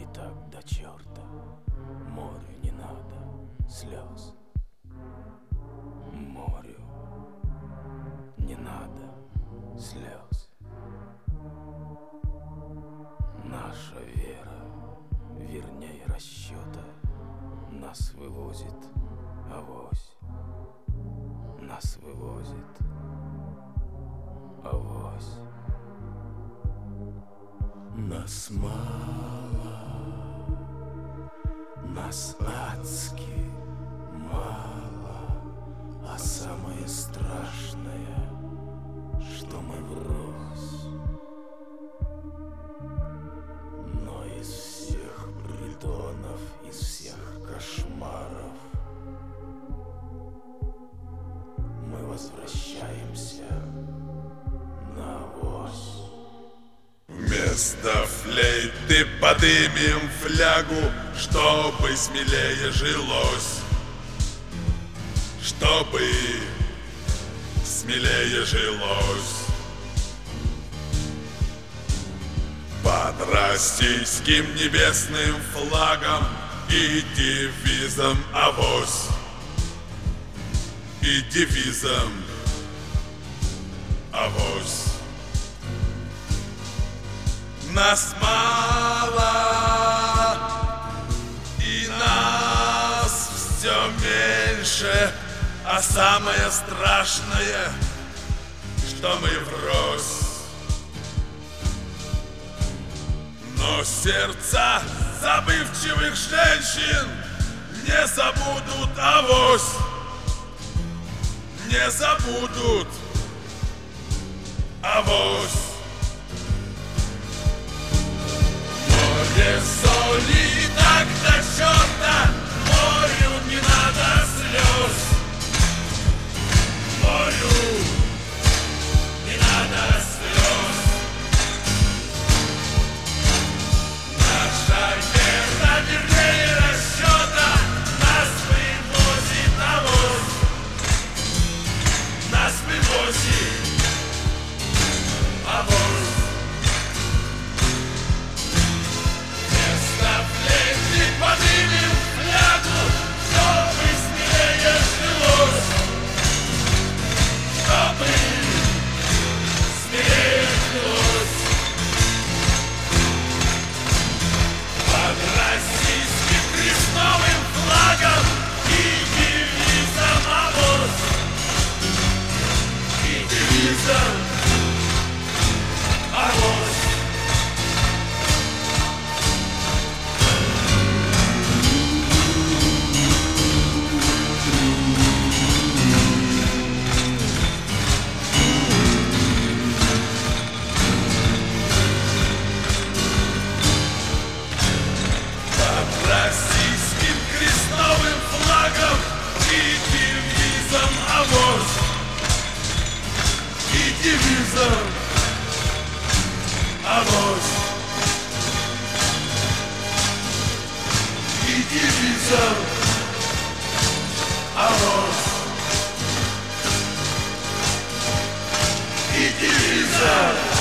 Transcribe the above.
так до черта, морю не надо слез. Морю не надо слез. Наша вера, вернее расчета, нас вывозит авось. Нас вывозит авось. Нас мало, нас адски мало, а самое страшное, что мы врозь. Но из всех притонов, из всех кошмаров мы возвращаемся на авось. Вместо флейты подымем флягу, чтобы смелее жилось, чтобы смелее жилось. Под российским небесным флагом и девизом авось, и девизом авось. Нас мало, и нас все меньше, а самое страшное, что мы врозь. Но сердца забывчивых женщин не забудут авось, не забудут авось. Море соли так до черта, морю не надо слез. Морю не надо слез. Наша вера, вернее расчета, нас вывозит авось. Нас вывозит авось. Поднимем флягу, чтобы смелее жилось, чтобы смелее жилось. Под российским крестовым флагом и девизом авось, и девизом авось. Российским крестовым флагом и девизом авось, и девизом авось, и девизом авось, и девизом